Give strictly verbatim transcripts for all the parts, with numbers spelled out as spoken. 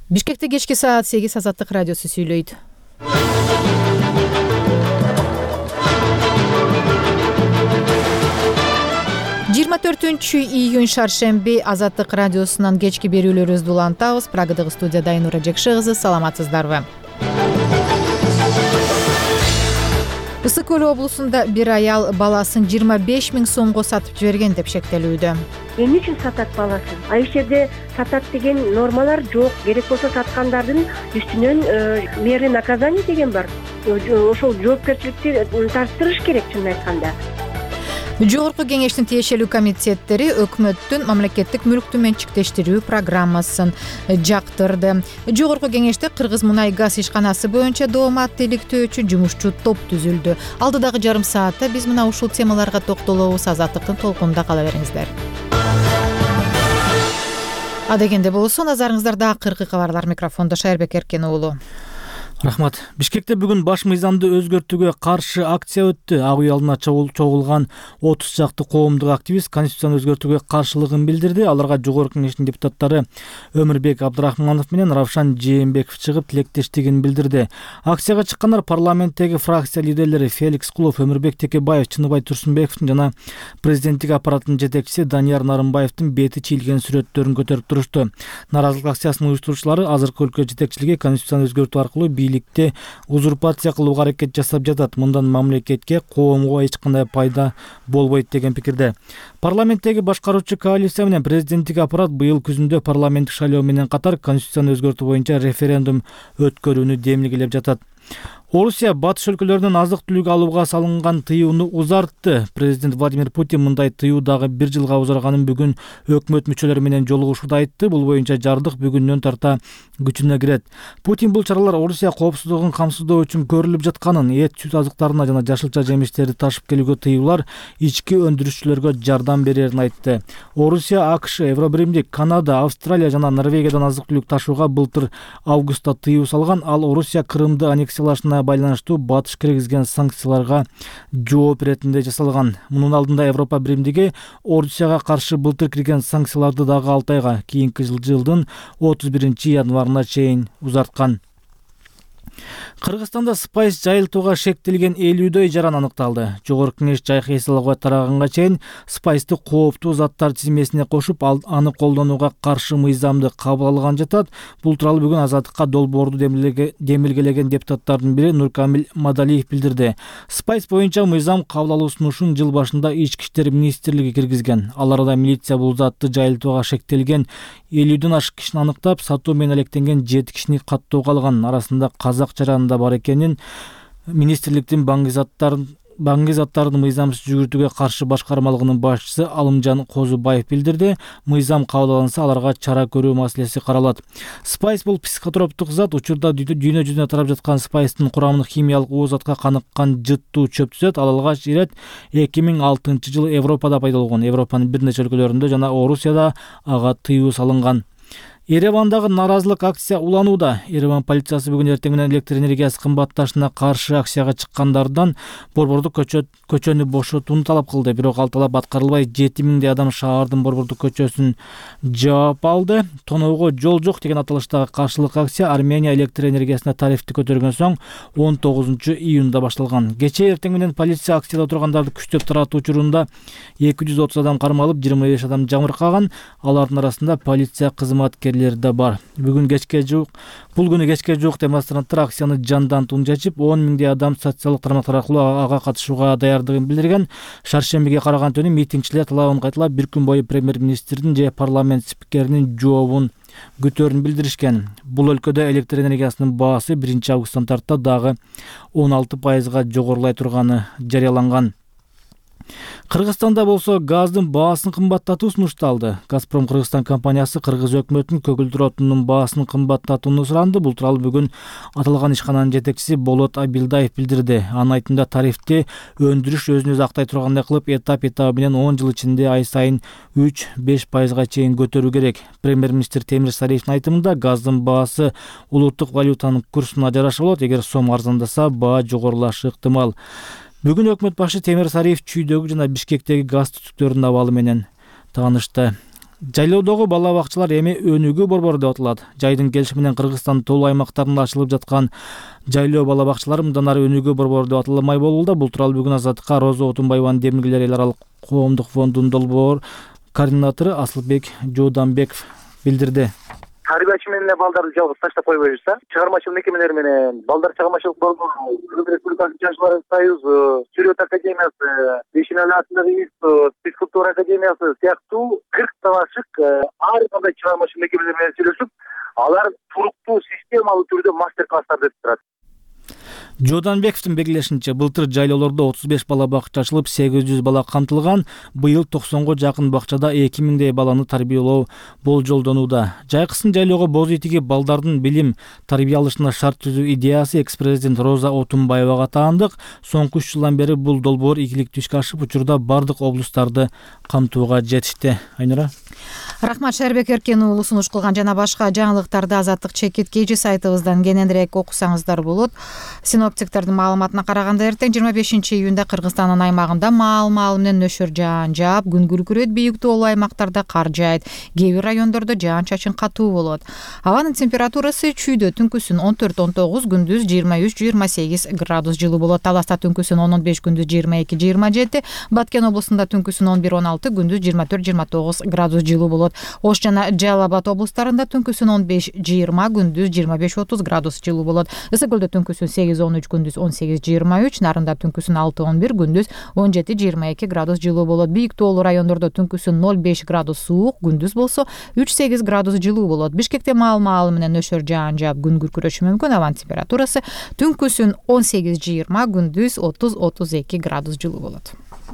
Бишкекте кечки саат сегиз Азаттык радиосу сүйлөйт. жыйырма төртүнчү июнь шаршемби Азаттык радиосунан кечки берүүлөрүбүздү улантабыз. Прагадагы студияда Айнура Жекши кызы, саламатсыздарбы? Ысык Көл облусунда бир аял баласын жыйырма беш миң сомго сатып жиберген деп шектелүүдө. Эмне үчүн сатат баласын? А иш жерде сатат деген нормалар жок. Керек болсо саткандардын үстүнөн меры наказание деген бар. Ошол жоопкерчиликти тартыштырыш керек, чынын айтканда. Жогорку кеңештин тиешелүү комитеттери өкмөттүн мамлекеттик мүлктү менчиктештирүү программасын жактырды. Жогорку кеңеште Кыргыз мунай газ ишканасы боюнча доомат иликтөөчү жумушчу топ түзүлдү. Алдыдагы жарым саатта биз мына ушул темаларга токтолобуз. Азаттыктын толкунунда кала бериңиздер. Адегенде болсо назарыңыздарда акыркы кабарлар. Микрофондо Шайырбек Эркен уулу. Рахмат. Бишкекте бүгүн баш мыйзамды өзгөртүүгө каршы акция өттү. Ак үй алдына чогулган отуз чакты коомдук активист конституцияны өзгөртүүгө каршылыгын билдирди. Аларга жогорку кеңештин депутаттары Өмүрбек Абдрахманов менен Равшан Жээнбеков чыгып тилектештигин билдирди. Акцияга чыккандар парламенттеги фракция лидерлери Феликс Кулов, Өмүрбек Текебаев, Чыныбай Турсунбековдун жана президенттик аппараттын жетекчиси Данияр Нарымбаевдин бети чийилген сүрөттөрүн көтөрүп турушту. Наразылык акциясынын уюштуруучулары азыркы өлкө жетекчилиги конституцияны өзгөртүү аркылуу бийликти узурпация кылууга аракет жасап жатат. Мындан мамлекетке, коомго эч кандай пайда болбойт деген пикирде. Парламенттеги башкаруучу коалиция менен президенттик аппарат быйыл күзүндө парламенттик шайлоо менен катар конституцияны өзгөртүү боюнча референдум өткөрүүнү демилгелеп жатат. Орусия батыш өлкөлөрүнөн азык түлүк алууга салынган тыюуну узартты. Президент Владимир Путин мындай тыюу дагы бир жылга узарганын бүгүн өкмөт мүчөлөрү менен жолугушууда айтты. Бул боюнча жардык бүгүннөн тарта күчүнө кирет. Путин бул чаралар Орусия коопсуздугун камсыздоо үчүн көрүлүп жатканын, эт сүт азыктарына жана жашылча жемиштерди ташып келүүгө тыюулар ички өндүрүшчүлөргө жардам берерин айтты. Орусия, АКШ, Евробиримдик, Канада, Австралия жана Норвегиядан азык түлүк ташууга былтыр августта тыюу салган. Ал Орусия Крымды аннексиялашына байланыштуу батыш киргизген санкцияларга жооп иретинде жасалган. Мунун алдында Европа биримдиги Орусияга каршы былтыр кирген санкцияларды дагы алты айга, кийинки жылдын отуз биринчи январына чейин узарткан. Кыргызстанда спайс жайылтууга шектелген элүүдөй жаран аныкталды. Жогорку кеңеш жайкы эс алууга тараганга чейин спайсты кооптуу заттар тизмесине кошуп, аны колдонууга каршы мыйзамды кабыл алган жатат. Бул тууралуу бүгүн Азаттыкка долбоорду демилгелеген депутаттардын бири Нуркамил Мадалиев билдирди. Спайс боюнча мыйзам кабыл алуу сунушун жыл башында Ички иштер министрлиги киргизген. Ал арада милиция бул затты жайылтууга шектелген элүүдөн ашык кишини аныктап, сатуу менен алектенген жети кишини каттоого алган. Арасында казак жаранында бар экенин министрликтин баңги заттарын баңги заттардын мыйзамсыз жүгүртүүгө каршы башкармалыгынын башчысы Алымжан Козубаев билдирди. Мыйзам кабыл алынса, аларга чара көрүү маселеси каралат. Спайс бул психотроптук зат. Учурда дүйнө жүзүнө тарап жаткан спайстын курамын химиялык оозатка каныккан жыттуу чөп түзөт. Ал алгач ирет эки миң алтынчы жылы Европада пайда болгон. Европанын бир нече өлкөлөрүндө жана Орусияда ага тыюу салынган. Еревандагы наразылык акция уланууда. Ереван полициясы бүгүн эртең менен электр энергиясы кымбатташына каршы акцияга чыккандардан Борбордук көчөнү бошотууну талап кылды. Бирок ал талап аткарылбай, жети миңдей адам шаардын Борбордук көчөсүн жаап алды. Тоноого жол жок деген аталыштагы каршылык акция Армения электр энергиясына тарифти көтөргөн соң он тогузунчу июнда башталган. Кечээ эртең менен полиция акцияда отургандарды күчтөп таратуу учурунда эки жүз отуз адам кармалып, жыйырма беш адам жабыркаган. Алардын арасында полиция кызматкерлери да бар. Бүгүн кечке жуук, бул күнү кечке жуук демонстранттар акцияны жандантууну чечип, он миңдей адам социалдык тармактар аркылуу ага катышууга даярдыгын билдирген. Шаршембиге караган түнү митингчилер талабын кайталап, бир күн бою премьер-министрдин же парламент спикеринин жообун күтөөрүн билдиришкен. Бул өлкөдө электр энергиясынын баасы биринчи августтан тарта дагы он алты пайызга жогорулай турганы жарыяланган. Кыргызстанда болсо газдын баасын кымбаттатуу сунушталды. Газпром Кыргызстан компаниясы Кыргыз өкмөтүнүн көгүлдүр отунунун баасын кымбаттатууну суранды. Бул тууралуу бүгүн аталган ишкананын жетекчиси Болот Абилдаев билдирди. Анын айтымында тарифти өндүрүш өзүн өзү актай тургандай кылып, этап этабы менен он жыл ичинде ай сайын үч беш пайызга чейин көтөрүү керек. Премьер-министр Темир Сариевдин айтымында газдын баасы улуттук валютанын курсуна жараша болот. Эгер сом арзандаса, баа жогорулашы ыктымал. Бүгүн өкмөт башы Темир Сариев Чүйдөгү жана Бишкектеги газ түтүктөрүнүн абалы менен таанышты. Жайлоодогу бала бакчалар эми өнүгүү борбору деп аталат. Жайдын келиши менен Кыргызстандын толук аймактарында ачылып жаткан жайлоо бала бакчалары мындан ары өнүгүү борбору деп аталмай болууда. Бул тууралуу бүгүн Азаттыкка Роза Отунбаеванын Демиргилер эл аралык коомдук фондунун долбоор координатору Асылбек Жууданбеков билдирди. Тарбиячы менен балдарды жалгыз таштап койбойбузда. Чыгармачылык мекемелери менен Балдар чыгармачылык борбору, Кыргыз Республикасынын Жашылар союзу, Сүрөт академиясы, Бешенали атындагы институт, физкультура академиясы сыяктуу кырктан ашык ар кандай чыгармачылык мекемелери менен сүйлөшүп, алар туруктуу системалуу түрдө мастер класстарды өтүп турат. Жууданбековдун белгилешинче, былтыр жайлоолордо отуз беш бала бакча ачылып, сегиз жүз бала камтылган. Быйыл токсонго жакын бакчада эки миңдей баланы тарбиялоо болжолдонууда. Жайкысын жайлоого боз итиги балдардын билим тарбия алышына шарт түзүү идеясы экс-президент Роза Отунбаевага таандык. Соңку үч жылдан бери бул долбоор ийгиликтүү ишке ашып, учурда бардык облустарды камтууга жетишти. Айнура. Рахмат, Шербек Эркен уулу сунуш кылган жана башка жаңылыктарды Азаттык чекит кежи сайтыбыздан кененирээк окусаңыздар болот. Синоптиктердин маалыматына караганда эртең жыйырма бешинчи июнда Кыргызстандын аймагында маал-маал менен нөшөр жаан жаап, күн күркүрөйт, бийик тоолуу аймактарда кар жаайт. Кээ бир райондордо жаан-чачын катуу болот. Абанын температурасы чүйдө түнкүсүн он төрт он тогуз, күндүз жыйырма үч жыйырма сегиз градус жылуу болот. Таласта түнкүсүн он он беш, күндүз жыйырма эки жыйырма жети, Баткен облусунда түнкүсүн он бир он алты, күндүз жыйырма төрт жыйырма тогуз градус жылуу болот. Ош жана Жалал Абад облустарында түнкүсүн он беш жыйырма, күндүз жыйырма беш отуз градус жылуу болот. Ысык көлдө түнкүсүн сегиз он үч, күндүз он сегиз жыйырма үч, Нарында түнкүсүн алты он бир, күндүз он жети жыйырма эки градус жылуу болот. Бийик тоолуу райондордо түнкүсүн ноль беш градус суук, күндүз болсо үч сегиз градус жылуу болот. Бишкекте маал-маал менен нөшөр жаан жаап, күн күркүрөшү мүмкүн. Абанын температурасы түнкүсүн он сегиз жыйырма, күндүз отуз отуз эки градус жылуу болот.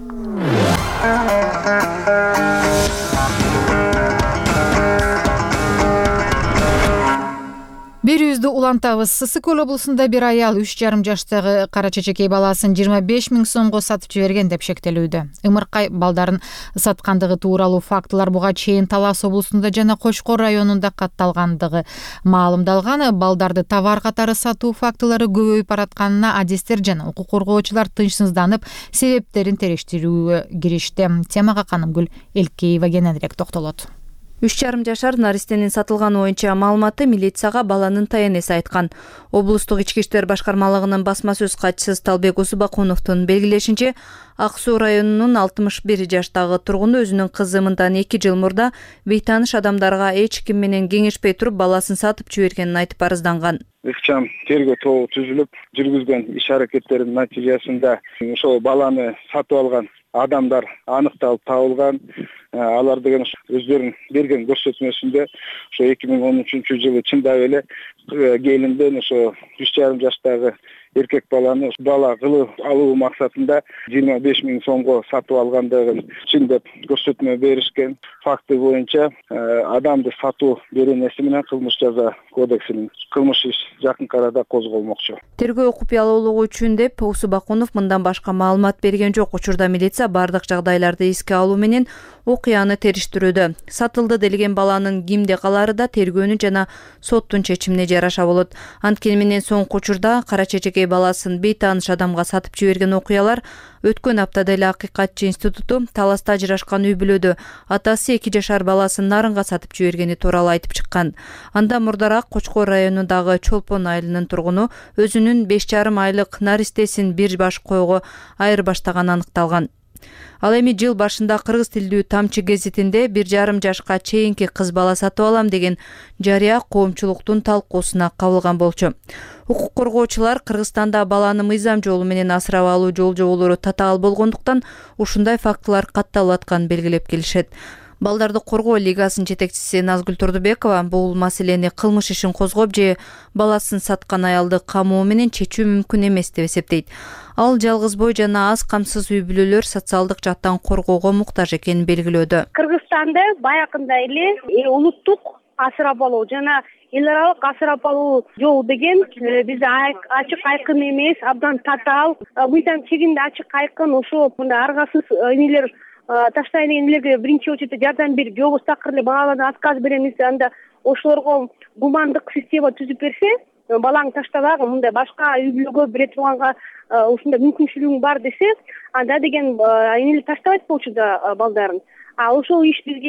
Бир yüzdү улантабыз. Ысык көл облусунда бир аял үч жарым жаштагы кара чечекей баласын жыйырма беш миң сомго сатып жиберген деп шектелүүдө. Ымыркай балдарын саткандыгы тууралуу фактылар буга чейин Талас облусунда жана Кочкор районунда катталгандыгы маалымдалган. Балдарды товар катары сатуу фактылары көбөйүп баратканына адистер жана укук коргоочулар тынчсызданып, себептерин териштирүүгө киришти. Темага Канымгүл Элкеева кененирээк токтолот. үч жарым жашар наристенин сатылганы боюнча маалыматты милицияга баланын таянеси айткан. Облустук ички иштер башкармалыгынын басма сөз катчысы Талбек Усубакуновдун белгилешинче, Ак Суу районунун алтымыш бир жаштагы тургуну өзүнүн кызы мындан эки жыл мурда бейтааныш адамдарга эч ким менен кеңешпей туруп баласын сатып жибергенин айтып арызданган. Ыкчам тергөө тобу түзүлүп, жүргүзгөн иш аракеттердин натыйжасында ошол баланы сатып алган адамдар аныкталып табылган. Алар деген өздөрүнүн берген көрсөтмөсүндө ошо эки миң он үчүнчү жылы чындап эле келинден ошо үч жарым жаштагы эркек баланы бала кылып алуу максатында жыйырма беш миң сомго сатып алгандыгын чын деп көрсөтмө беришкен. Факты боюнча адамды сатуу беренеси менен кылмыш жаза кодексинин кылмыш иш жакынкы арада козголмокчу. Тергөө купуялуулугу үчүн деп Усубакунов мындан башка маалымат берген жок. Учурда милиция бардык жагдайларды эске алуу менен окуяны териштирүүдө. Сатылды делген баланын кимде калары да тергөөнүн жана соттун чечимине жараша болот. Анткени менен соңку учурда кара чечекей баласын бейтааныш адамга сатып жиберген окуялар өткөн аптада эле Акыйкатчы институту Таласта ажырашкан үй бүлөдө атасы эки жашар баласын Нарынга сатып жибергени тууралуу айтып чыккан. Андан мурдараак Кочкор районундагы Чолпон айылынын тургуну өзүнүн беш жарым айлык наристесин бир баш койго айырбаштаганы аныкталган. Ал эми жыл башында кыргыз тилдүү Тамчы гезитинде бир жарым жашка чейинки кыз бала сатып алам деген жарыя коомчулуктун талкуусуна кабылган болчу. Укук коргоочулар Кыргызстанда баланы мыйзам жолу менен асырап алуу жол-жоболору татаал болгондуктан ушундай фактылар катталып атканын белгилеп келишет. Балдарды коргоо лигасынын жетекчиси Назгүл Турдубекова бул маселени кылмыш ишин козгоп же баласын саткан аялды камоо менен чечүү мүмкүн эмес деп эсептейт. Ал жалгызбой жана аз камсыз үй бүлөлөр социалдык жактан коргоого муктаж экенин белгилөөдө. Кыргызстанда баягында эле улуттук асырап алуу жана эл аралык асырап алуу жол деген бизде ачык айкын эмес, абдан татаал. Мыйзам чегинде ачык айкын ошо мындай аргасыз энелер таштайын энелерге биринчи очередде жардам берип, же болбосо такыр эле балалардан отказ беремиз, анда ошолорго гумандык система түзүп берсе, балаңды таштабагы, мындай башка үй бүлөгө бере турганга ушундай мүмкүнчүлүгүң бар десе, анда деген энелер таштабайт болчу да балдарын. А ошол иш бизге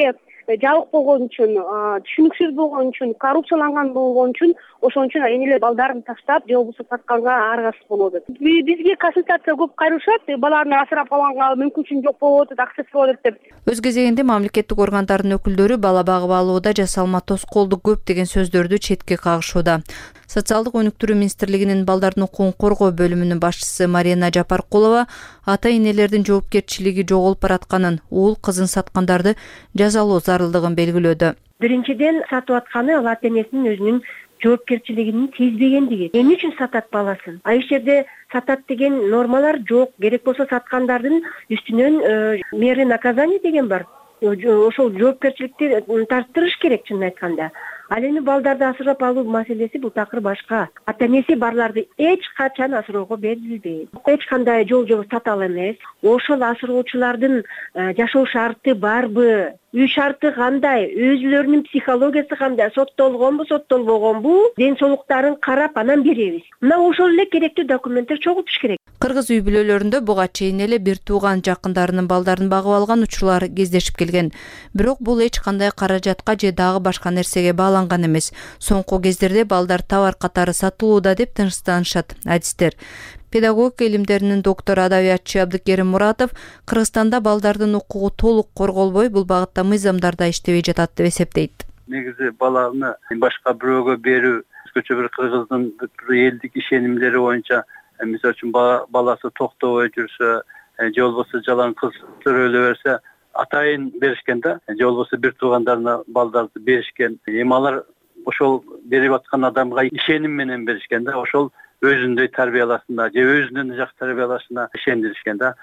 жабык болгон үчүн, түшүнүксүз болгон үчүн, коррупцияланган болгон үчүн ошон үчүн эми эле балдарын таштап же болбосо сатканга аргасыз болуп атат. Бизге консультация көп кайрылышат, баланы асырап алганга мүмкүнчүлүк жок болуп атат, акчасы болуп атат деп. Өз кезегинде мамлекеттик органдардын өкүлдөрү бала багып алууда жасалма тоскоолдук көп деген сөздөрдү четке кагышууда. Социалдык өнүктүрүү министрлигинин балдардын укугун коргоо бөлүмүнүн башчысы Марина Жапаркулова ата энелердин жоопкерчилиги жоголуп баратканын, уул кызын саткандарды жазалоо зарылдыгын белгилөөдө. Биринчиден, сатып атканы ал ата энесинин өзүнүн жоопкерчилигин сезбегендиги. Эмне үчүн сатат баласын? А иш жерде сатат деген нормалар жок. Керек болсо саткандардын үстүнөн меры наказание деген бар. Ошол жоопкерчиликти тарттырыш керек, чынын айтканда. Ал эми балдарды асырап алуу маселеси бул такыр башка. Ата энеси барларды эч качан асыроого берилбейт. Эч кандай жол жобо татал эмес. Ошол асыроочулардын жашоо шарты барбы? Үй шарты кандай? Өзүлөрүнүн психологиясы кандай? Соттолгонбу, соттолбогонбу? Ден соолуктарын карап анан беребиз. Мына ошол эле керектүү документтер чогултуш керек. Кыргыз үй бүлөлөрүндө буга чейин эле бир тууган жакындарынын балдарын багып алган учурлар кездешип келген. Бирок бул эч кандай каражатка же дагы башка нерсеге бааланган эмес. Соңку кездерде балдар товар катары сатылууда деп тынчтанышат адистер. Педагогика илимдеринин доктору адабиятчы Абдыкерим Муратов Кыргызстанда балдардын укугу толук корголбой, бул багытта мыйзамдар да иштебей жатат деп эсептейт. Негизи баланы башка бирөөгө берүү, өзгөчө бир кыргыздын элдик ишенимдери боюнча, мисалы үчүн баласы токтобой жүрсө, же болбосо жалаң кыз төрөлө берсе, атайын беришкен да, же болбосо бир туугандарына балдарды беришкен. Эми алар ошол берип аткан адамга ишеним менен беришкен да, ошол өзүндөй тарбиялашына же өзүнүн жакшы тарбиялашына ишендиришкен да.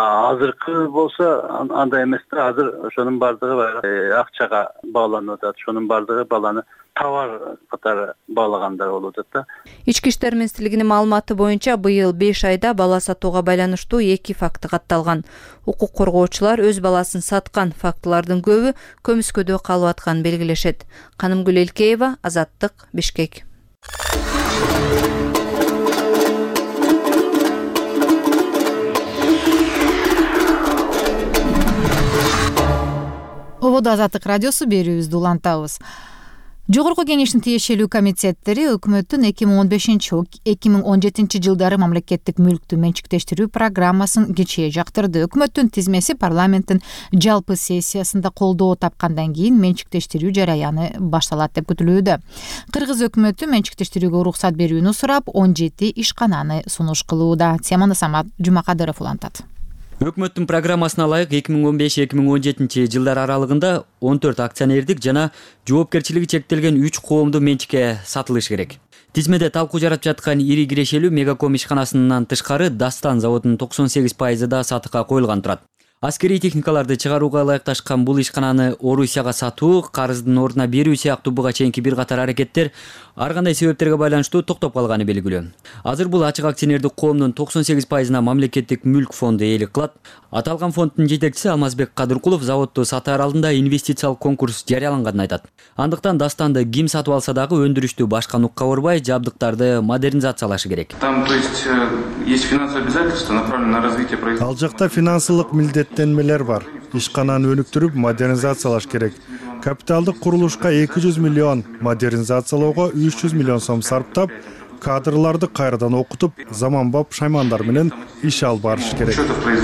Азыркы болсо андай эмес да, азыр ошонун бардыгы акчага бааланып атат, ошонун бардыгы баланы товар катары баалагандар болуп атат да. Ички иштер министрлигинин маалыматы боюнча быйыл беш айда бала сатууга байланыштуу эки факты катталган. Укук коргоочулар өз баласын саткан фактылардын көбү көмүскөдө калып атканын белгилешет. Канымгүл Элкеева, Азаттык, Бишкек. Ободо Азаттык радиосу берүүбүздү улантабыз. Жогорку кеңештин тиешелүү комитеттери өкмөттүн эки миң он бешинчи — эки миң он жетинчи жылдары мамлекеттик мүлктү менчиктештирүү программасын кечээ жактырды. Өкмөттүн тизмеси парламенттин жалпы сессиясында колдоо тапкандан кийин менчиктештирүү жараяны башталат деп күтүлүүдө. Кыргыз өкмөтү менчиктештирүүгө уруксат берүүнү сурап он жети ишкананы сунуш кылууда. Теманы Самат Жумакадыров улантат. Өкмөттүн программасына ылайык эки миң он беш — эки миң он жетинчи жылдар аралыгында он төрт акционердик жана жоопкерчилиги чектелген үч коомдуу менчикке сатылыш керек. Тизмеде талкуу жарап жаткан ири кирешелүү Мегаком ишканасынан тышкары Дастан заводунун токсон сегиз пайызы да сатыкка коюлган турат. Аскерий техникаларды чыгарууга ылайыкташкан бул ишкананы Орусияга сатуу, карыздын ордуна берүү сыяктуу буга чейинки бир катар аракеттер ар кандай себептерге байланыштуу токтоп калганы белгилүү. Азыр бул ачык акционердик коомдун токсон сегиз пайызына мамлекеттик мүлк фонду ээлик кылат. Аталган фонддун жетекчиси Алмазбек Кадыркулов заводду сатаар алдында инвестициялык конкурс жарыяланганын айтат. Андыктан Дастанды ким сатып алса дагы өндүрүштү башка нукка урбай, жабдыктарды модернизациялашы керек. Там, то есть, есть финансовые обязательства, направленные на развитие производства. Ал жакта финансылык милдеттенмелер бар. Ишкананы өнүктүрүп, модернизациялаш керек. Капиталдык курулушка эки жүз миллион, модернизациялоого үч жүз миллион сом сарптап, кадрларды кайрадан окутуп, заманбап шаймандар менен иш алып барыш керек.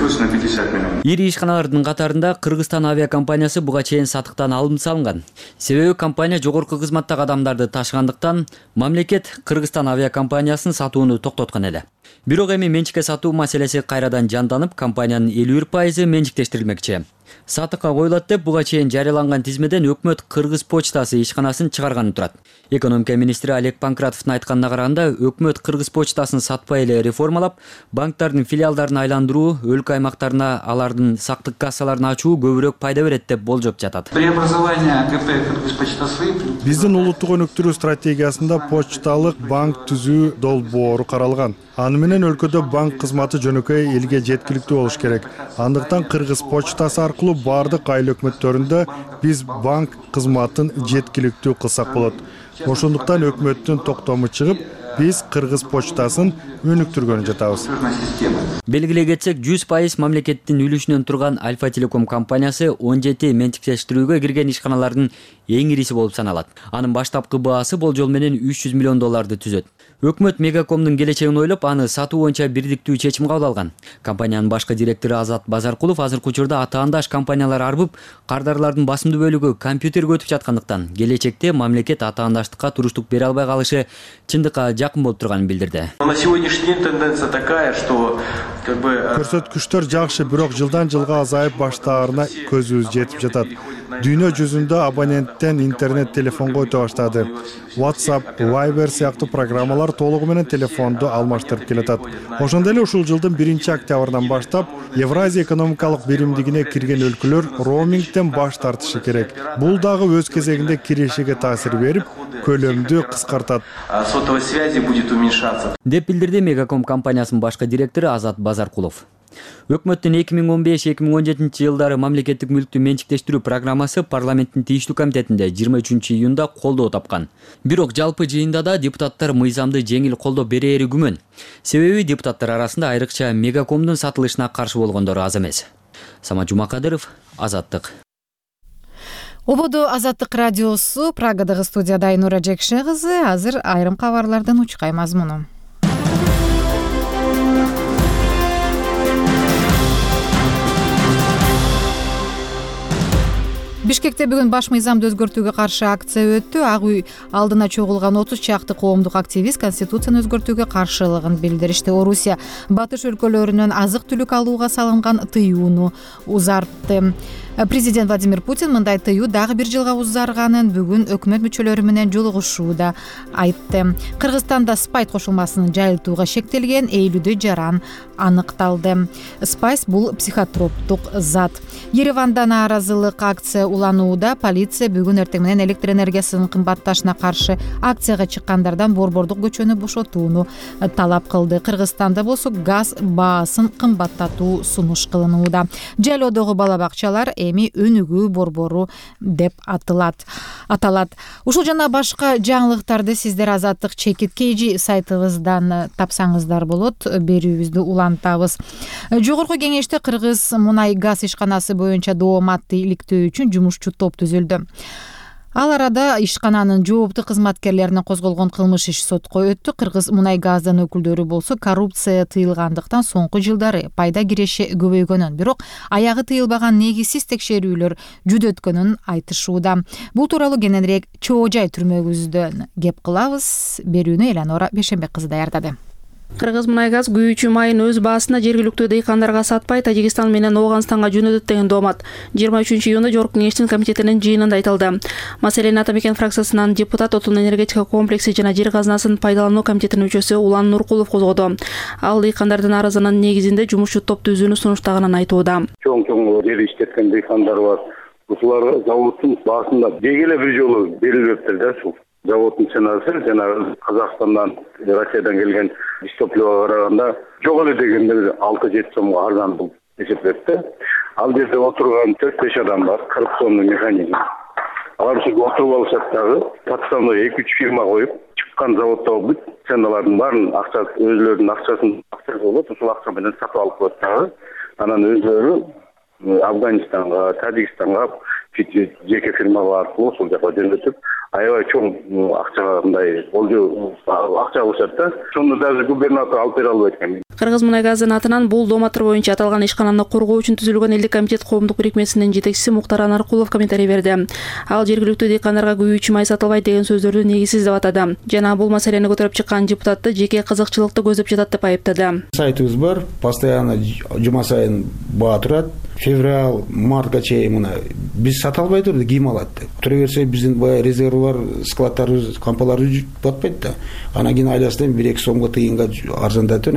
Ири ишканалардын катарында Кыргызстан авиакомпаниясы буга чейин сатыктан алым салынган. Себеби компания жогорку кызматтагы адамдарды ташыгандыктан мамлекет Кыргызстан авиакомпаниясын сатууну токтоткон эле. Бирок эми менчикке сатуу маселеси кайрадан жанданып, компаниянын элүү бир пайызы менчиктештирилмекчи. Сатыкка коюлат деп буга чейин жарыяланган тизмеден өкмөт Кыргыз почтасы ишканасын чыгарганы турат. Экономика министри Олег Панкратовдун айтканына караганда, өкмөт Кыргыз почтасын сатпай эле реформалап, банктардын филиалдарын айландыруу, өлкө аймактарына алардын сактык кассаларын ачуу көбүрөөк пайда берет деп болжоп жатат. Преобразование КП Кыргыз почтасы Биздин улуттук өнүктүрүү стратегиясында почталык банк түзүү долбоору каралган. Аны менен өлкөдө банк кызматы жөнөкөй элге жеткиликтүү болуш керек. Андыктан Кыргыз почтасы аркылуу бардык айыл өкмөттөрүндө биз банк кызматын жеткиликтүү кылсак болот. ошондуктан өкмөттүн токтому чыгып, биз кыргыз почтасын өнүктүргөнү жатабыз. Белгилей кетсек, жүз пайыз мамлекеттин үлүшүнөн турган Альфа Телеком компаниясы он жети менчиктештирүүгө кирген ишканалардын эң ириси болуп саналат. Анын баштапкы баасы болжол менен үч жүз миллион долларды түзөт. Өкмөт Мегакомдун келечегин ойлоп, аны сатуу боюнча бирдиктүү чечим кабыл алган. Компаниянын башкы директору Азат Базаркулов азыркы учурда атаандаш компаниялар арбып, кардарлардын басымдуу бөлүгү компьютерге өтүп жаткандыктан, келечекте мамлекет атаандаштыкка туруштук бере албай калышы чындыкка жакын болуп турганын билдирди. На сегодняшний день тенденция такая, что как бы көрсөткүчтөр жакшы, бирок жылдан жылга азайып баштаарына көзүбүз жетип жатат. Дүйнө жүзүндө абоненттен интернет телефонго өтө баштады. WhatsApp, Viber сыяктуу программалар толугу менен телефонду алмаштырып келатат. Ошондой эле ушул жылдын биринчи октябрынан баштап Евразия экономикалык биримдигине кирген өлкөлөр роумингден баш тартышы керек. Бул дагы өз кезегинде кирешиге таасир берип, көлөмдү кыскартат. сотовой связи будет уменьшаться. Деп билдирди Мегаком компаниясынын башкы директору Азат Базаркулов. Өкмөттүн эки миң он беш эки миң он жетинчи жылдары мамлекеттик мүлктү менчиктештирүү программасы парламенттин тийиштүү комитетинде жыйырма үчүнчү июнда колдоо тапкан. Бирок жалпы жыйында да депутаттар мыйзамды жеңил колдоо берери күмөн. Себеби депутаттар арасында айрыкча Мегакомдун сатылышына каршы болгондор аз эмес. Самат Жумакадыров, Азаттык. Ободо Азаттык радиосу, Прагадагы студияда Айнура Жекше кызы, азыр айрым кабарлардын учкай мазмуну. Бишкекте бүгүн баш мыйзамды өзгөртүүгө каршы акция өттү. Ак үй алдына чогулган отуз чакты коомдук активист конституцияны өзгөртүүгө каршылыгын билдиришти. Орусия батыш өлкөлөрүнөн азык түлүк алууга салынган тыюуну узартты. Президент Владимир Путин мындай тыюу дагы бир жылга узарганын бүгүн өкмөт мүчөлөрү менен жолугушууда айтты. Кыргызстанда спайс кошулмасынын жайылтууга шектелген эйлүүдөй жаран аныкталды. Спайс бул психотроптук зат. Ереванда нааразылык акция уланууда. Полиция бүгүн эртең менен электр энергиясынын кымбатташына каршы акцияга чыккандардан Борбордук көчөнү бошотууну талап кылды. Кыргызстанда болсо газ баасын кымбаттатуу сунуш кылынууда. Жайлоодогу бала бакчалар эми өнүгүү борбору деп аталат. Аталат. Ушул жана башка жаңылыктарды сиздер Азаттык чекит kg сайтыбыздан тапсаңыздар болот. Берүүбүздү улантабыз. Жогорку кеңеште Кыргыз мунай газ ишканасы боюнча дооматты иликтөө үчүн жумушчу топ түзүлдү. Ал арада ишкананын жооптуу кызматкерлерине козголгон кылмыш иши сотко өттү. Кыргыз мунай газдын өкүлдөрү болсо коррупция тыйылгандыктан соңку жылдары пайда киреши көбөйгөнүн, бирок аягы тыйылбаган негизсиз текшерүүлөр жүдөткөнүн айтышууда. Бул тууралуу кененирээк Чоо Жай түрмөгүбүздөн кеп кылабыз. Берүүнү Эланора Бешенбек кызы даярдады. Кыргыз мунай газ күйүүчү майын өз баасына жергиликтүү дыйкандарга сатпай Тажикстан менен Ооганстанга жөнөтөт деген доомат жыйырма үчүнчү июнда Жогорку кеңештин комитетинин жыйынында айтылды. Маселени Ата Мекен фракциясынан депутат Отун энергетика комплекси жана жер казынасын пайдалануу комитетинин мүчөсү Улан Нуркулов козгоду. Ал дыйкандардын арызынын негизинде жумушчу топ түзүүнү сунуштаганын айтууда. Чоң чоң жер иштеткен дыйкандар бар. Ушулар заводдун баасында деги эле бир жолу берилбептир да ушул. Заводдун ценасы жана Казакстандан, Россиядан келген дистопливага караганда жок эле дегенде алты жети сомго арзан болуп эсептелет. Ал жерде отурган төрт беш адам бар, коррупционный механизм. Алар ушул отуруп алышат дагы, подставной эки үч фирма коюп, чыккан заводдо бүт ценалардын баарын акчасы өзлөрүнүн акчасын акчасы болот, ушул акча менен сатып алып коет дагы. Анан өзлөрү Афганистанга, Тажикстанга жеке фирмалар аркылуу ошол жака жөнөтүп, аябай чоң акчагандай болжол акча алышат да. Ошону даже губернатор алып бере албайт экен. Кыргыз мунай газдын атынан бул дооматтар боюнча аталган ишкананы коргоо үчүн түзүлгөн элдик комитет коомдук бирикмесинин жетекчиси Муктар Анаркулов комментарий берди. Ал жергиликтүү дыйкандарга күйүүчү май сатылбайт деген сөздөрдү негизсиз деп атады. Жана бул маселени көтөрүп чыккан депутатты жеке кызыкчылыкты көздөп жатат деп айыптады. Сайтыбыз бар, постоянно жума сайын баа турат. Февраль, мартка чейин мына биз сата албай турдук, ким алат деп. Тура берсе биздин баягы резервлар, складтарыбыз, компаларыбыз батпайт да. Анан кийин айласынан бир эки сомго тыйынга арзандатып, комиссия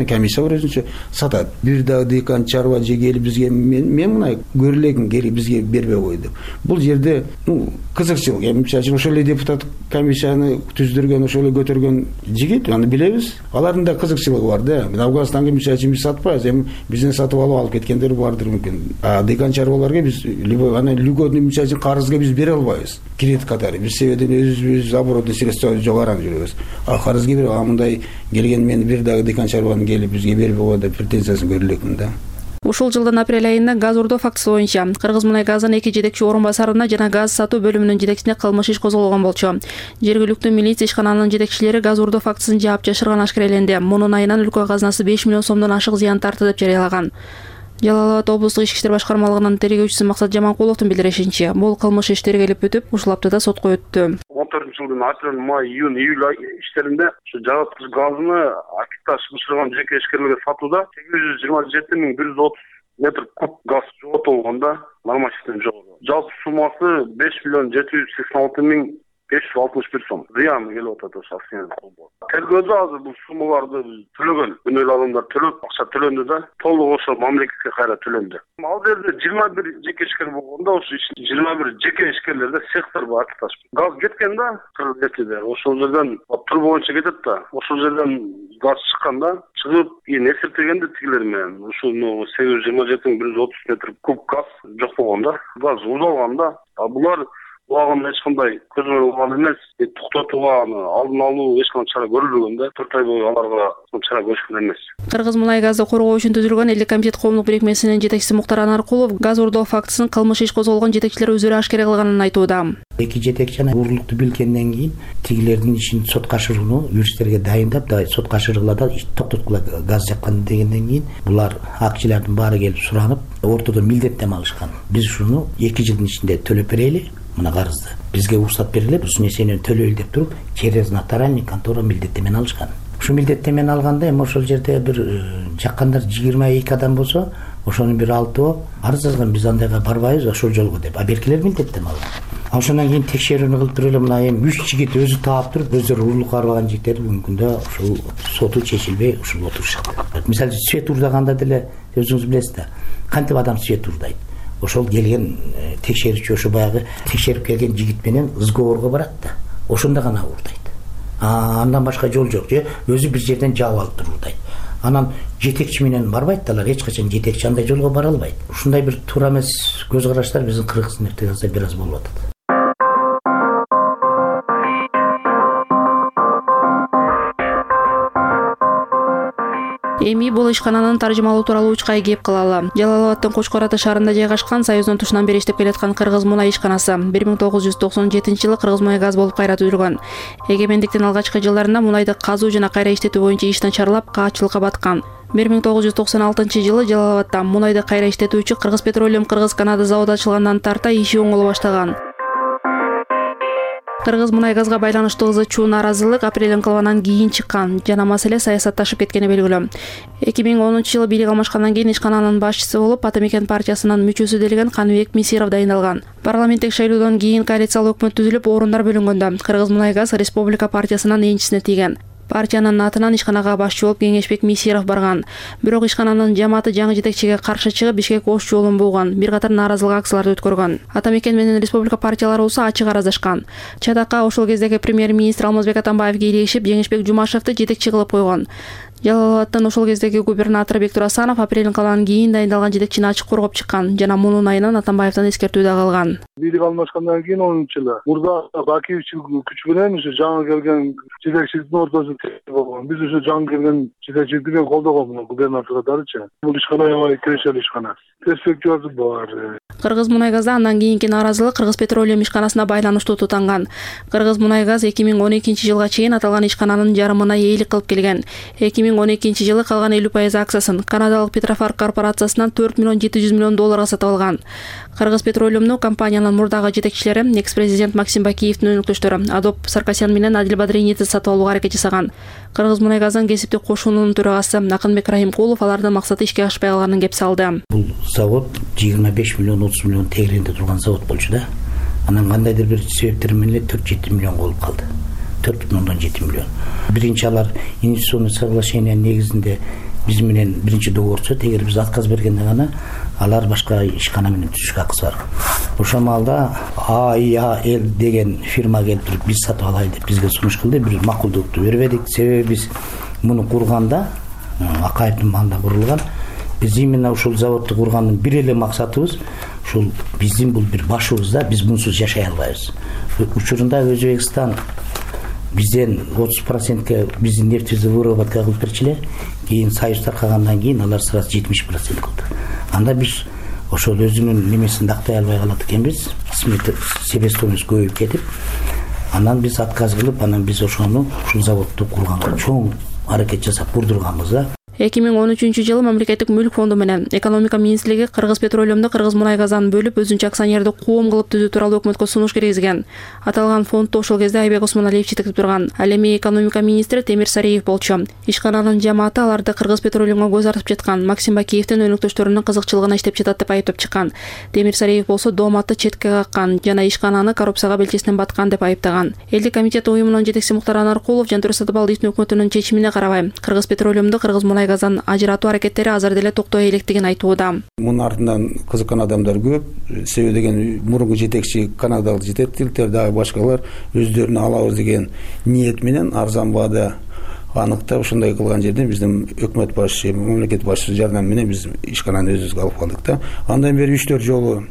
алар өзүнчө сатат. Бир дагы дыйкан чарба же келип бизге мен мына көрүлөгүн келип бизге бербей кой деп. Бул жерде кызыкчылык. Эми мисалы ошол эле депутат комиссияны түздүргөн, ошол эле көтөргөн жигит, аны билебиз. Алардын да кызыкчылыгы бар да. Афганистанга мисалы үчүн биз сатпайбыз, эми бизден сатып алып алып кеткендер бардыр мүмкүн. А дыйкан чарбаларга биз либо аны льготный мисалы үчүн карызга биз бере албайбыз. Кредит катары. Биз себебен өзүбүз оборотный средства жогоран жүрөбүз. А карызга берип, а мындай келген мен бир дагы дыйкан чарбаны келип бизге бербей кой деп претензиясын көрүлөкмүн да. Ушул жылдын апрель айында газ урдоо фактысы боюнча Кыргыз мунай газынын эки жетекчи орун басарына жана газ сатуу бөлүмүнүн жетекчисине кылмыш иш козголгон болчу. Жергиликтүү милиция ишкананын жетекчилери газ урдоо фактысын жаап жашырган ашкереленди. Мунун айынан өлкө казынасы беш миллион сомдон ашык зыян тартты деп жарыялаган. Жалал Абад облустук ички иштер башкармалыгынын тергөөчүсү Максат Жаманкуловдун билдиришинче, бул кылмыш иш тергелип өтүп, ушул аптада сотко өттү. он төртүнчү жылдын апрель, май, июнь, июль иштеринде ушу жараткыч газыны Акикташ бышырган жеке ишкерлерге сатууда сегиз жүз жыйырма жети миң бир жүз отуз метр куб газ жоготулган да, нормативден жогору. Жалпы суммасы беш миллион жети жүз сексен алты миң беш жүз алтымыш бир сом. Зыян келип атат ошо акционер колдо. Тергөөдө азыр бул суммаларды төлөгөн, күнөөлүү адамдар төлөп, акча төлөндү да, толук ошо мамлекетке кайра төлөндү. Ал жерде жыйырма бир жеке ишкер болгондо, ошо жыйырма бир жеке ишкерлерде сектор бар, Акиташ. Газ кеткен да, кыргызда. Ошол жерден тур боюнча кетет да. Ошол жерден газ чыкканда, чыгып, кийин эсептегенде тигилер менен ушул сегиз жүз жыйырма жети миң бир жүз отуз метр куб газ жок болгон да. Газ узалган да. А булар булагын эч кандай көзөмөл алган эмес, токтотууга, аны алдын алуу эч кандай чара көрүлбөгөн да. төрт ай бою аларга чара көрүшкөн эмес. Кыргыз мунай газды коргоо үчүн түзүлгөн элдик комитет коомдук бирикмесинин жетекчиси Муктар Анаркулов газ урдоо фактысын кылмыш иш козголгон жетекчилер өздөрү ашкере кылганын айтууда. Эки жетекчи уурулукту билгенден кийин тигилердин ишин сотко ашырууну юристтерге дайындап, сотко ашыргыла токтоткула газ жаккан дегенден кийин булар акчылардын баары келип суранып, ортодо милдеттенме алышкан. Биз ушуну эки жылдын ичинде төлөп берели. Мына карызды бизге уруксат берилип, ушул нерсени төлөйлү деп туруп, через нотариальный контора милдеттемени алышкан. Ушу милдеттемени алганда эми ошол жерде бир жаккандар жыйырма эки адам болсо, ошонун бир алтоо арыз жазган, биз андайга барбайбыз ошол жолго деп. А беркилер милдеттеме алган. А ошондон кийин текшерүүнү кылып туруп эле мына эми үч жигит өзү таап туруп, өздөрү урурлукка барбаган жигиттер бүгүнкү күндө ушул соту чечилбей ушул отурушат. Мисалы свет урдаганда деле өзүңүз билесиз да, кантип адам свет урдайт. Ошол келген текшерүүчү ошо баягы текшерип келген жигит менен ызговорго барат да. Ошондо гана урдайт. А андан башка жол жок же өзү бир жерден жаап алып туруп урдайт. Анан жетекчи менен барбайт да, алар эч качан жетекчи андай жолго бара албайт. Ушундай бир туура эмес көз караштар биздин Кыргыз нефтегазда бир аз болуп атат. Эми бул ишкананын таржымалоо тууралуу үч кай кеп кылалы. Жалал Абадтын Кочкор аты шаарында жайгашкан Союздун тушунан бери иштеп келаткан Кыргыз мунай ишканасы бир миң тогуз жүз токсон жетинчи жылы Кыргыз мунай газ болуп кайра түзүлгөн. Эгемендиктин алгачкы жылдарында мунайды казуу жана кайра иштетүү боюнча иш начарлап, каатчылыкка баткан. бир миң тогуз жүз токсон алтынчы жылы Жалал Абадта мунайды кайра иштетүүчү Кыргыз Петролиум Кыргыз Канада заводу ачылгандан тарта иши оңоло баштаган. Кыргыз мунай газга байланыштуу ызы чуу нааразылык апрель инкылабынан кийин чыккан жана маселе саясатташып кеткени белгилүү. эки миң онунчу жылы бийлик алмашкандан кийин ишкананын башчысы болуп Атамекен партиясынын мүчөсү делген Каныбек Мисиров дайындалган. Парламенттик шайлоодон кийин коалициялык өкмөт түзүлүп, орундар бөлүнгөндө Кыргыз мунай газ Республика партиясынын энчисине тийген. Партиянын атынан ишканага башчы болуп Кеңешбек Мисиров барган. Бирок ишкананын жамааты жаңы жетекчиге каршы чыгып Бишкек Ош жолун болгон, бир катар нааразылык акцияларды өткөргөн. Атамекен менен Республика партиялары болсо ачык араздашкан. Чатакка ошол кездеги премьер-министр Алмазбек Атамбаевге элегишип, Жеңишбек Жумашевди жетекчи кылып койгон. Жалал Абадтын ошол кездеги губернатор Бектур Асанов апрель инкылабынан кийин дайындалган жетекчини ачык коргоп чыккан жана мунун айынан Атамбаевден эскертүү да алган. Бийлик алмашкандан кийин онунчу жылы мурда Бакиевич күч менен ушу жаңы келген жетекчиликтин ортосунда болгон. Биз ушу жаңы келген жетекчиликти колдогон губернатордорчу. Бул ишкана аябай кирешелүү ишкана. Перспективасы бар. Кыргыз мунай газда андан кийинки нааразылык Кыргыз Петролиум ишканасына байланыштуу тутанган. Кыргыз мунай газ эки миң он экинчи жылга чейин аталган ишкананын жарымына ээлик кылып келген. эки миң он экинчи жылы калган элүү пайыз акциясын канадалык Петрофарк корпорациясынан төрт миллион жети жүз миллион долларга сатып алган. Кыргыз Петролиумну компаниянын мурдагы жетекчилери, экс-президент Максим Бакиевдин өнөктөштөрү Адоп Саркасян менен Адил Бадриевди сатып алууга аракет жасаган. Кыргыз мунай газдын кесиптик кошуунун төрагасы Акынбек Рахимкулов алардын максаты ишке ашпай калганын кеп салды. Бул завод жыйырма беш миллион отуз миллион тегеренде турган завод болчу да. Анан кандайдыр бир себептер менен төрт жети миллион болуп калды. төрт бүтүн ондон жети миллион. Биринчи алар инвестиционный соглашение негизинде биз менен биринчи договорчу. Эгер биз отказ бергенде гана алар башка ишкана менен түзүшкө акысы бар. Ошол маалда А И А Л деген фирма келип туруп биз сатып алайлы деп бизге сунуш кылды. Бир макулдукту бербедик. Себеби биз муну курганда Акаевдин маалында курулган. Биз именно ушул заводду кургандын бир эле максатыбыз ушул биздин бул бир башыбызда биз мунсуз жашай албайбыз. Учурунда Өзбекстан бизден отуз процентке биздин нефтибизди выработка кылып берчү эле. Кийин Союз таркагандан кийин алар сразу жетимиш процент кылды. Анда биз ошол өзүнүн немесин дактай албай калат экенбиз. Себестоюбуз көбөйүп кетип, анан биз отказ кылып, анан биз ошону ушул заводду курганга чоң аракет жасап курдурганбыз да. эки миң он үчүнчү жылы мамлекеттик мүлк фонду менен экономика министрлиги Кыргыз Петролиумду Кыргыз Мунай газдан бөлүп өзүнчө акционерди коом кылып түзүү тууралуу өкмөткө сунуш киргизген. Аталган фондду ошол кезде Айбек Осмоналиев жетектеп турган. Ал эми экономика министри Темир Сариев болчу. Ишкананын жамааты аларды Кыргыз Петролиумга көз артып жаткан Максим Бакиевдин өнөктөштөрүнүн кызыкчылыгына иштеп жатат деп айыптап чыккан. Темир Сариев болсо дооматты четке каккан жана ишкананы коррупцияга белчесинен баткан деп айыптаган. Элдик комитет уюмунун жетекчиси Муктар Анаркулов Жантүрө Сатыбалдиевдин өкмөтүнүн чечимине карабай Кыргыз Петролиумду Кыргыз Мунай газдан ажыратуу аракеттери азыр деле токтой электигин айтууда. Мунун артынан кызыккан адамдар көп. Себеби деген мурунку жетекчи канадалык жетектиликтер дагы башкалар өздөрүнө алабыз деген ниет менен арзан баада аныктап ушундай кылган жерден биздин өкмөт башчы, мамлекет башчысы жардам менен биз ишкананы өзүбүзгө алып калдык да. Андан бери үч төрт жолу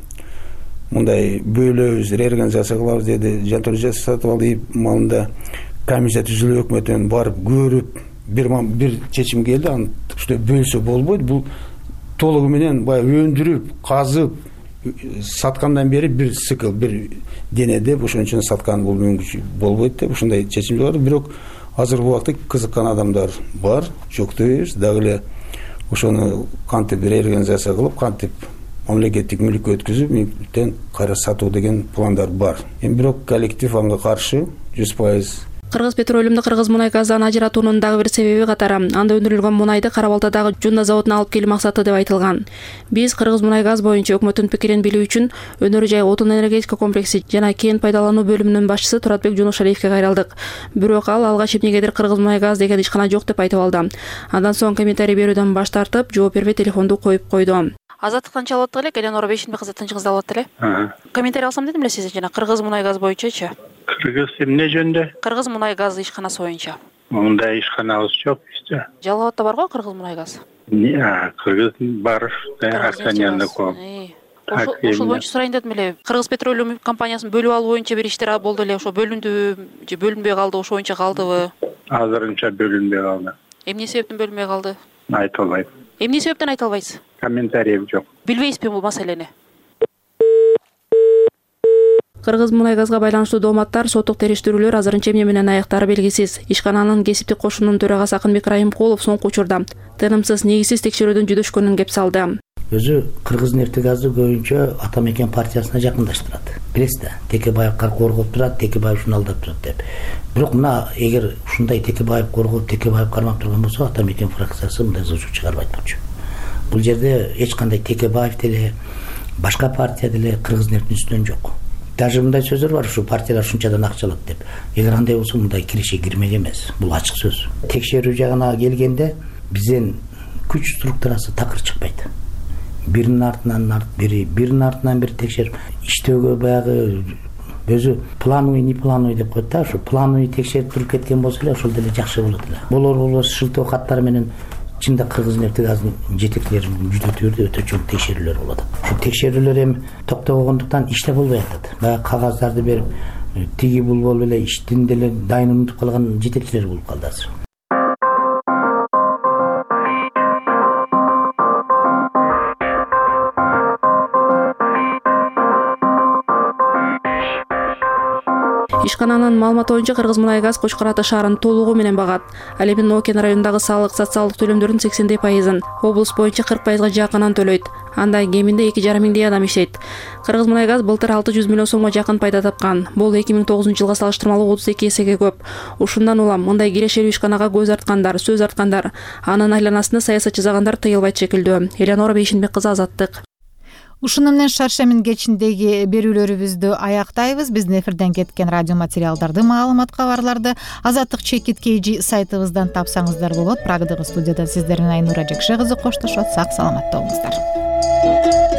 мындай бөлөбүз, реорганизация кылабыз деди. Жантүрө Сатыбалдиев маалында комиссия түзүлүп өкмөттөн барып көрүп бир бир чечим келди. Аны уште бөлсө болбойт. Бул толугу менен баягы өндүрүп, казып саткандан бери бир цикл, бир денеде ошон үчүн саткан бул мүмкүн болбойт деп ушундай чечим бар. Бирок азыркы убакта кызыккан адамдар бар, жок дебейбиз. Дагы эле ошону кантип реорганизация кылып, кантип мамлекеттик мүлккө өткүзүп, мынтен кайра сатуу деген пландар бар. Эми бирок коллектив анга каршы жүз пайыз. Кыргыз Петролиумду Кыргыз Мунай газдан ажыратуунун дагы бир себеби катары анда өндүрүлгөн мунайды Кара Балтадагы Жунда заводуна алып келүү максаты деп айтылган. Биз Кыргыз Мунай газ боюнча өкмөттүн пикирин билүү үчүн Өнөр жай отун энергетика комплекси жана кен пайдалануу бөлүмүнүн башчысы Туратбек Жунушалиевке кайрылдык. Бирок ал алгач эмнегедир Кыргыз Мунай газ деген ишкана жок деп айтып алды. Андан соң комментарий берүүдөн баш тартып, жооп бербей телефонду коюп койду. Азаттыктан чалып атты элек, Эленора Бейшенбек кызы тынчыңыздалып атты эле. Комментарий алсам дедим эле сизден жана Кыргыз Мунай газ боюнчачы. Кыргыз эмне жөнүндө? Кыргыз Мунай газ ишканасы боюнча. Мындай ишканабыз жок бизде. Жалал абадта бар го Кыргыз Мунай газ? Кыргыз бар, акционерный коом. Ошол боюнча сурайын дедим эле. Кыргыз Петролиум компаниясын бөлүп алуу боюнча бир иштер болду эле, ошо бөлүндүбү же бөлүнбөй калды, ошо боюнча калдыбы? Азырынча бөлүнбөй калды. Эмне себептен бөлүнбөй калды? Айта албайм. Эмне себептен айта албайсыз? Комментарий жок. Билбейсизби бул маселени? Кыргыз Мунай газга байланыштуу дооматтар, соттук териштирүүлөр азырынча эмне менен аяктары белгисиз. Ишкананын кесиптик кошунунун төрагасы Акынбек Райымкулов соңку учурда тынымсыз негизсиз текшерүүдөн жүдөшкөнүн кеп салды. Өзү Кыргыз нефти газы көбүнчө Атамекен партиясына жакындаштырат. Билесиз да, Текебаевка коргоп турат, Текебаев ушуну алдап турат деп. Бирок мына эгер ушундай Текебаев коргоп, Текебаев кармап турган болсо, Атамекен фракциясы мындай зочу чыгарбайт болчу. Бул жерде эч кандай Текебаев деле, башка партия деле Кыргыз нефтинин үстүнөн жок. Даже мындай сөздөр бар, ушу партиялар ушунчадан акча алат деп. Эгер андай болсо мындай киреше кирмек эмес. Бул ачык сөз. Текшерүү жагына келгенде бизден күч структурасы такыр чыкпайт. Биринин артынан бири, биринин артынан бири текшерип, иштөөгө баягы өзү плановый, не плановый деп коет да, ушу плановый текшерип туруп кеткен болсо эле ошол деле жакшы болот эле. Болор болбос шылтоо каттар менен чында Кыргыз нефти газынын жетекчилеринин жүзөтүрдө өтө чоң текшерүүлөр болот. Ушул текшерүүлөр эми токтобогондуктан иште болбой атат. Баягы кагаздарды берип, тиги бул болуп эле иштин деле дайын унутуп калган жетекчилер болуп калды азыр. Ишкананын маалыматы боюнча Кыргыз Мунай газ Кочкор Ата шаарын толугу менен багат. Ал эми Нокен районундагы салык, социалдык төлөмдөрдүн сексендей пайызын, облус боюнча кырк пайызга жакынын төлөйт. Анда кеминде эки жарым миңдей адам иштейт. Кыргыз Мунай газ былтыр алты жүз миллион сомго жакын пайда тапкан. Бул эки миң тогузунчу жылга салыштырмалуу отуз эки эсеге көп. Ушундан улам мындай кирешелүү ишканага көз арткандар, сөз арткандар, анын айланасында саясат жасагандар тыйылбайт шекилдүү. Эленора Бейшенбек кызы, Азаттык. Ушуну менен шаршемин кечиндеги берүүлөрүбүздү аяктайбыз. Биздин эфирден кеткен радио материалдарды, маалымат, кабарларды Азаттык чекит kg сайтыбыздан тапсаңыздар болот. Прагдагы студияда сиздер менен Айнура Жекше кызы коштошот. Сак саламатта болуңуздар.